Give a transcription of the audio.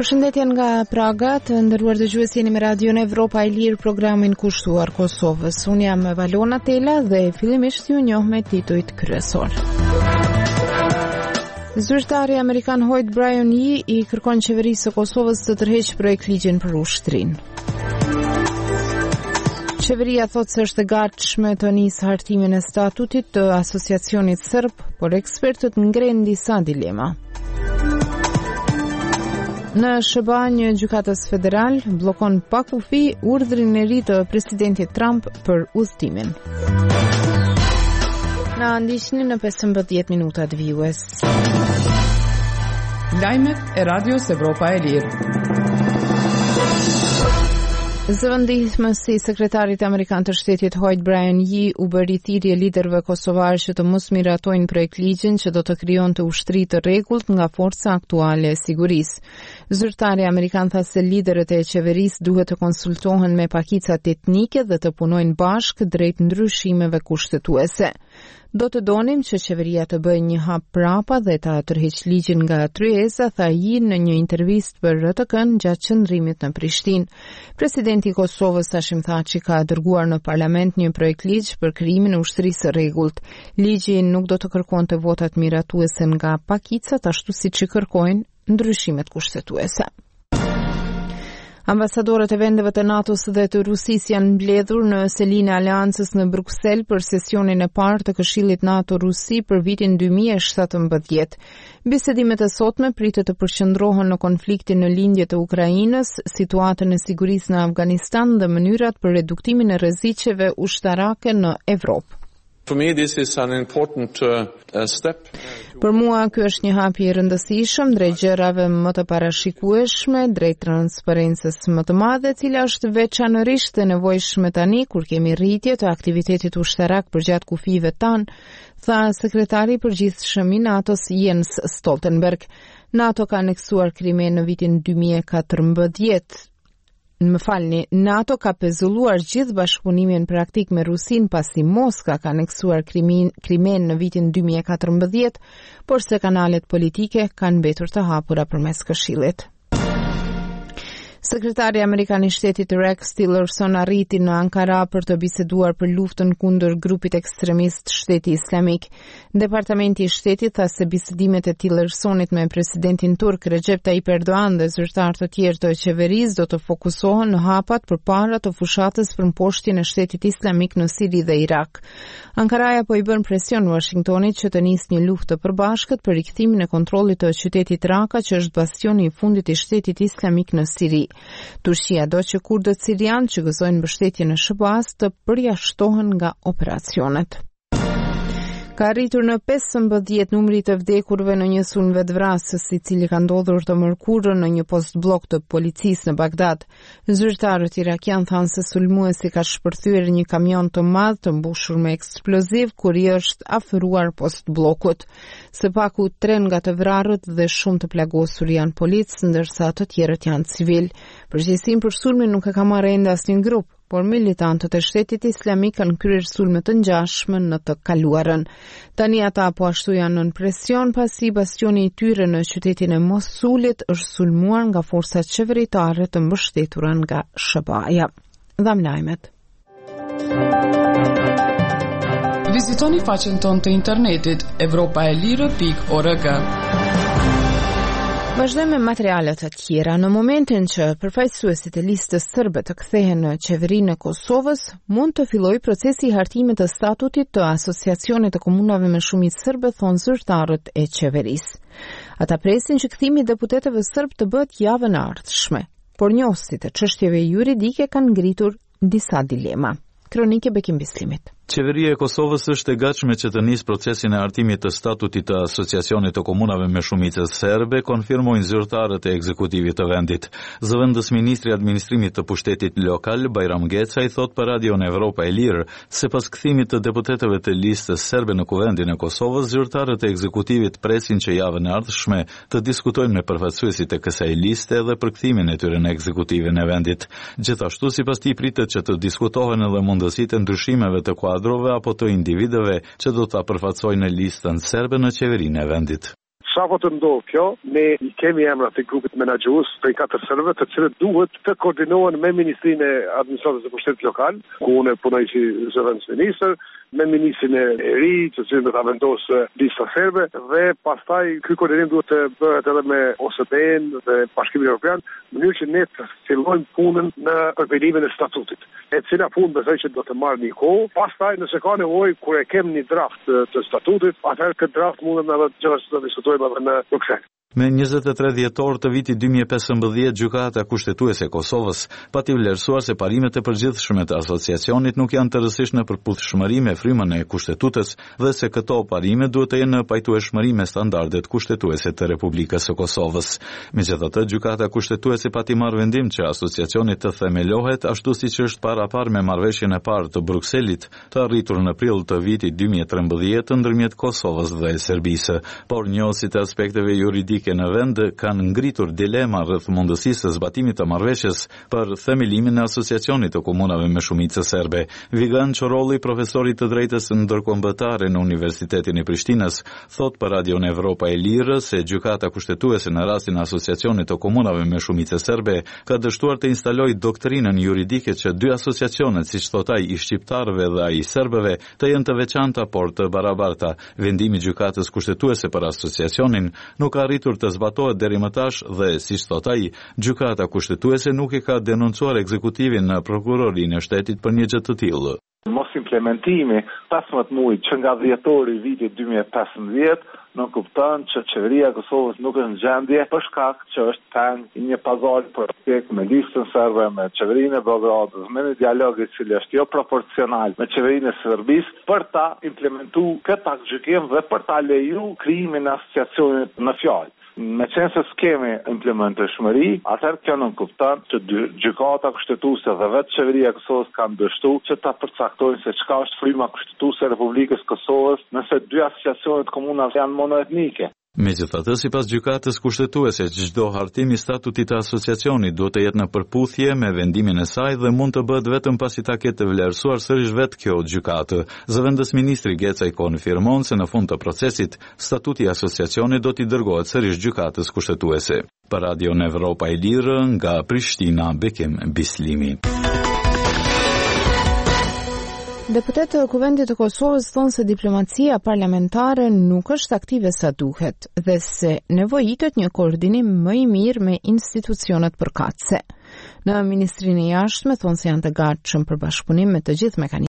Përshëndetje nga Praga, të nderuar dëgjues, jeni me Radion Evropa e Lirë, programin kushtuar Kosovës. Unë jam Valona Tela dhe fillimisht ju njoh me titujt kryesor. Zyrtari amerikan Hoyt Bryan Yee i kërkon qeverisë së Kosovës të tërheqë projekt ligjin për ushtrinë. Qeveria thotë se është e gatshme të nisë hartimin e statutit të asociacionit serb, por ekspertët ngrenë disa dilema. Në Shëbanjë, gjykatës federal bllokon pa kufi urdhrin e ri të presidentit Trump për udhëtimin. Na ndiqni në 15 minutat vijues. Lajmet e Radios Evropa e Lirë. Zëvendësi i sekretarit amerikan të shtetit Hoyt Bryan Yee u bëri thirrje liderëve kosovar që të mos miratojnë projekt ligjin që do të krijonte ushtri të rregullt nga forca aktuale e sigurisë. Zyrtari amerikan tha se liderët e qeverisë duhet të konsultohen me pakicat etnike dhe të punojnë bashkë drejt ndryshimeve kushtetuese. Do të donim që qeveria të bëjë një hap prapa dhe ta tërheqë ligjin nga tryeza, tha Yee në një intervistë për RTK-n gjatë qëndrimit në Prishtinë. Presidenti i Kosovës Hashim Thaçi ka dërguar në parlament një projekt ligj për krijimin e ushtrisë së rregullt. Ligji nuk do të kërkonte votat miratuese nga pakicat, ashtu siç i kërkojnë ndryshimet kushtetuese. Ambasadorët e vendeve të NATO-s dhe të Rusisë janë mbledhur në selinë e Aleancës në Bruksel për sesionin e parë të Këshillit NATO-Rusi për vitin 2017. Bisedimet e sotme pritet të përqendrohen në konfliktin në lindje të Ukrainës, situatën e sigurisë në Afganistan dhe mënyrat për reduktimin e rreziqeve ushtarake në Evropë. For me, this is an important step. Për mua, ky është një hap i rëndësishëm drejt gjërave më të parashikueshme, drejt transparencës më të madhe, e cila është veçanërisht e nevojshme tani kur kemi rritje të aktivitetit ushtarak përgjatë kufive tanë, tha sekretari i përgjithshëm i NATO-s Jens Stoltenberg. NATO ka aneksuar Krimen në vitin 2014. NATO ka pezulluar gjithë bashkëpunimin praktik me Rusin pasi Moska ka aneksuar Krimen në vitin 2014, por se kanalet politike kanë mbetur të hapura përmes Këshillit. Sekretari amerikan i shtetit Rex Tillerson arriti në Ankara për të biseduar për luftën kundër grupit ekstremist Shteti Islamik. Departamenti i shtetit tha se bisedimet e Tillersonit me presidentin turk Recep Tayyip Erdogan dhe zyrtar të tjerë të qeverisë do të fokusohen në hapat përpara të fushatës për mposhtjen e Shtetit Islamik në Siri dhe Irak. Ankaraja po i bën presion Washingtonit që të nisë një luftë të përbashkët për rikthimin e kontrollit të qytetit Raqqa, që është bastioni i fundit i Shtetit Islamik në Siri. Turqia do që kurdët sirianë që gëzojnë mbështetje në Shëbaz të përjashtohen nga operacionet. Ka arritur në 15 numri të vdekurve në një sulm vetvrasës i cili ka ndodhur të mërkurën në një post blok të policisë në Bagdad. Zyrtarët irakian thanë se sulmuesi ka shpërthyer një kamion të madh të mbushur me eksploziv kur i është afëruar post blokut. Së paku 3 nga të vrarët dhe shumë të plagosur janë policë, ndërsa të tjerët janë civil. Përgjegjësinë për sulmin nuk e ka marrë ende asnjë grup, por militantët e Shtetit Islamik kanë kryer sulme të ngjashme në të kaluarën. Tani ata po ashtu janë nën presion pasi bastioni i tyre në qytetin e Mosulit është sulmuar nga forcat qeveritare të mbështetura nga SHBA-ja. Dham lajmet. Vizitoni faqen tonë të internetit europaelire.org. Vazhdojmë me materialet të tjera. Në momentin që përfaqësuesit e listës serbe të kthehen në qeverinë e Kosovës, mund të fillojë procesi i hartimit të statutit të asociacionit të komunave me shumicë serbe, thonë zyrtarët e qeverisë. Ata presin që kthimi i deputetëve serb të bëhet javën e ardhshme, por njohësit e çështjeve juridike kanë ngritur disa dilema. Kronike Bekim Bislimit. Qeveria e Kosovës është e gatshme që të nisë procesin e hartimit të statutit të asociacionit të komunave me shumicë serbe, konfirmojnë zyrtarët e ekzekutivit të vendit. Zëvendës ministri i administrimit të pushtetit lokal, Bajram Gecaj, thot për Radion Evropa e Lirë se pas kthimit të deputetëve të listës serbe në kuvendin e Kosovës, zyrtarët e ekzekutivit presin që javën e ardhshme të diskutojnë me përfaqësuesit e kësaj liste dhe për kthimin e tyre në ekzekutivin e vendit. Gjithashtu, sipas tij pritet që të diskutohen edhe mundësitë e ndryshimeve të apo të individëve që do ta përfaqësojnë në listën serbe në qeverinë e vendit. Sa po të ndodh kjo, ne I kemi emra të grupit menaxhues prej 4 serbëve, të cilët duhet të koordinohen me Ministrinë e Administratës së Pushtetit Lokal, ku unë punoj si zëvendës ministër, me ministrin e ri, të cilin do ta vendosë lista serbe dhe pastaj ky koordinim duhet të bëhet edhe me OSBE-n dhe Bashkimin Evropian, në mënyrë që ne të fillojmë punën në përpjelimin e statutit. E cila punë besoj që do të marrë një kohë, pastaj nëse ka nevojë kur e kem një draft të statutit, atëherë këtë draft mundem edhe gjithashtu të diskutojmë edhe në Bruksel. Me 23 dhjetor të vitit 2015, Gjykata Kushtetuese e Kosovës pati vlerësuar se parimet e përgjithshme të asociacionit nuk janë të rëndësishme në përputhshmëri me frymën e kushtetues dhe se këto parime duhet të jenë në pajtueshmëri me standardet kushtetuese të Republikës së Kosovës. Megjithatë, Gjykata Kushtetuese pati marrë vendim që asociacioni të themelohet ashtu siç është parapar me marrëveshjen e parë të Brukselit, të arritur në prill të vitit 2013 ndërmjet Kosovës dhe Serbisë, por njohësit e aspekteve juridike në vend kanë ngritur dilema rreth mundësisë së zbatimit të marrëveshjes për themelimin e asociacionit të komunave me shumicë serbe. Vigan Çorolli, profesor I të drejtës ndërkombëtare në Universitetin e Prishtinës, thot për Radion Evropa e Lirë se Gjykata Kushtetuese në rastin e asociacionit të komunave me shumicë serbe ka dështuar të instalojë doktrinën juridike që dy asociacionet, siç thot ai, I shqiptarëve dhe ai I serbëve, të jenë të veçanta por të barabarta. Vendimi I Gjykatës Kushtetuese për asociacionin nuk ka arritur të zbatohet deri më tash dhe, siç thot ai, Gjykata Kushtetuese nuk I ka denoncuar ekzekutivin në prokurorinë e shtetit për një gjë të tillë. Mos implementimi 15 muaj që nga dhjetori I vitit 2015 nuk kupton që qeveria e Kosovës nuk është në gjendje për shkak që është tang I një pazari politik me listën serbe, me qeverinë e Beogradit, me një dialog I cili është jo proporcional me qeverinë e Serbisë për ta implementuar këtë aktgjykim dhe për ta leju krijimin e asociacionit në fjalë. Me qenë se s'kemi implementeshmëri, atëherë kjo nuk kupton që Gjykata Kushtetuese dhe vetë qeveria e Kosovës kanë dështuar që ta përcaktojnë se çka është fryma kushtetuese e Republikës Kosovës nëse dy asociacionet komunale janë monoetnike. Megjithatë, sipas Gjykatës Kushtetuese, çdo hartim I statutit të asociacionit duhet të jetë në përputhje me vendimin e saj dhe mund të bëhet vetëm pasi ta ketë vlerësuar sërish vetë kjo gjykatë. Zëvendës ministri Gecaj konfirmon se në fund të procesit, statuti I asociacionit do t'i dërgohet sërish Gjykatës Kushtetuese. Për Radion Evropa e Lirë, nga Prishtina, Bekim Bislimi. Deputetët e Kuvendit të Kosovës thonë se diplomacia parlamentare nuk është aktive sa duhet dhe se nevojitet një koordinim më I mirë me institucionet përkatëse. Në Ministrinë e Jashtme thonë se janë të gatshëm për bashkëpunim me të gjithë mekanizmat